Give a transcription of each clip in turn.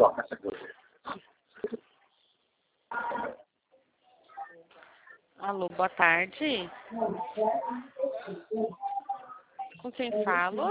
Alô, boa tarde. Com quem falo?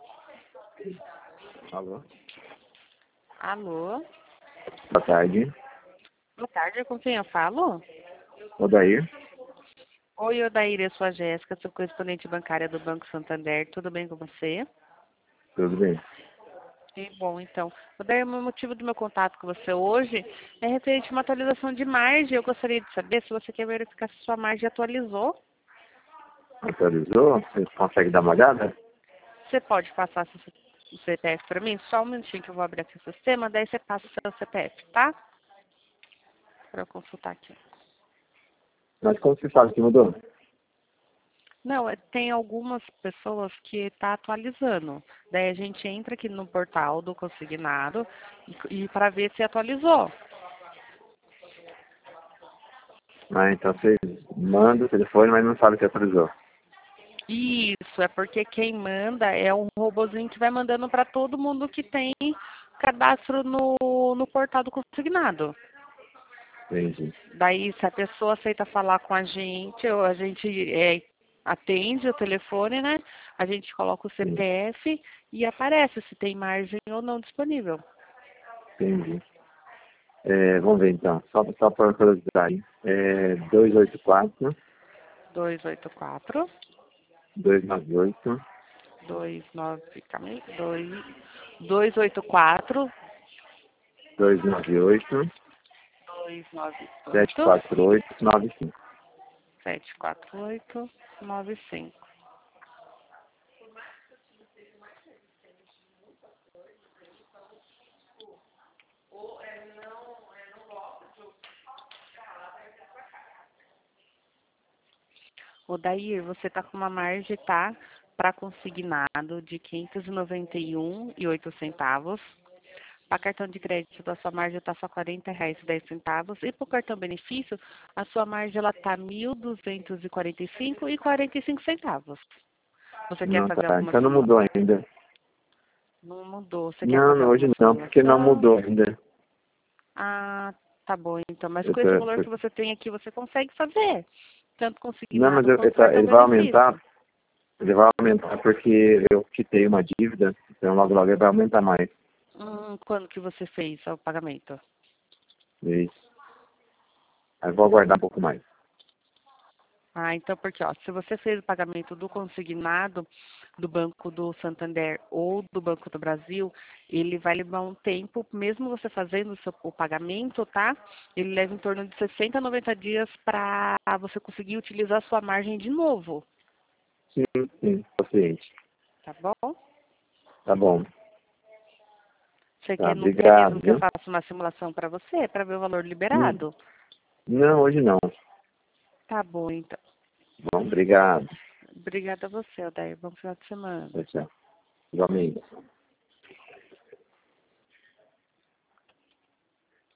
Alô? Alô? Boa tarde. Boa tarde, com quem eu falo? Odair. Oi, Odair, eu sou a Jéssica, sou correspondente bancária do Banco Santander. Tudo bem com você? Tudo bem? Que bom, então. Odair, o motivo do meu contato com você hoje é referente a uma atualização de margem. Eu gostaria de saber se você quer verificar se sua margem atualizou. Atualizou? Você consegue dar uma olhada? Você pode passar o CPF para mim? Só um minutinho que eu vou abrir aqui o sistema, daí você passa o seu CPF, tá? Para eu consultar aqui. Mas como você sabe que mudou? Não, tem algumas pessoas que está atualizando. Daí a gente entra aqui no portal do consignado e para ver se atualizou. Ah, então você manda o telefone, mas não sabe que atualizou. Isso, é porque quem manda é um robozinho que vai mandando para todo mundo que tem cadastro no portal do consignado. Entendi. Daí, se a pessoa aceita falar com a gente, ou a gente atende o telefone, né? A gente coloca o Sim, CPF e aparece se tem margem ou não disponível. entendi. Vamos ver então. Só para curiosidade. 284 284 298 284 298 298 74895. 74895. Odair, você está com uma margem, tá? Para consignado de R$ 591,08. Para cartão de crédito, a sua margem está só R$ 40,10. E para o cartão benefício, a sua margem está R$ 1.245,45. Você quer Não, fazer tá. alguma Então não mudou simulação? ainda. Não mudou. Você quer Não, fazer não, hoje alguma não, porque não simulação? mudou ainda. Ah, tá bom então. Mas Eu com tô, esse valor tô- que você tem aqui, você consegue fazer. Tanto Não, mas consignado quanto cartão ele vai aumentar. benefício. Ele vai aumentar porque eu quitei uma dívida, então logo logo ele vai aumentar mais. Quando que você fez o pagamento? Isso. Aí vou aguardar um pouco mais. Ah, então porque, ó, se você fez o pagamento do consignado do Banco do Santander ou do Banco do Brasil, ele vai levar um tempo, mesmo você fazendo o pagamento, tá? Ele leva em torno de 60 a 90 dias para você conseguir utilizar a sua margem de novo, Sim, sim, tô ciente. tá bom? Tá bom. Tá, Não quer obrigado, mesmo que eu viu? faça uma simulação para você, para ver o valor Hum, liberado? Não, hoje não. Tá bom, então. Bom, obrigado. Obrigada a você, Odair. Bom final de semana. Tchau, tchau. Igualmente.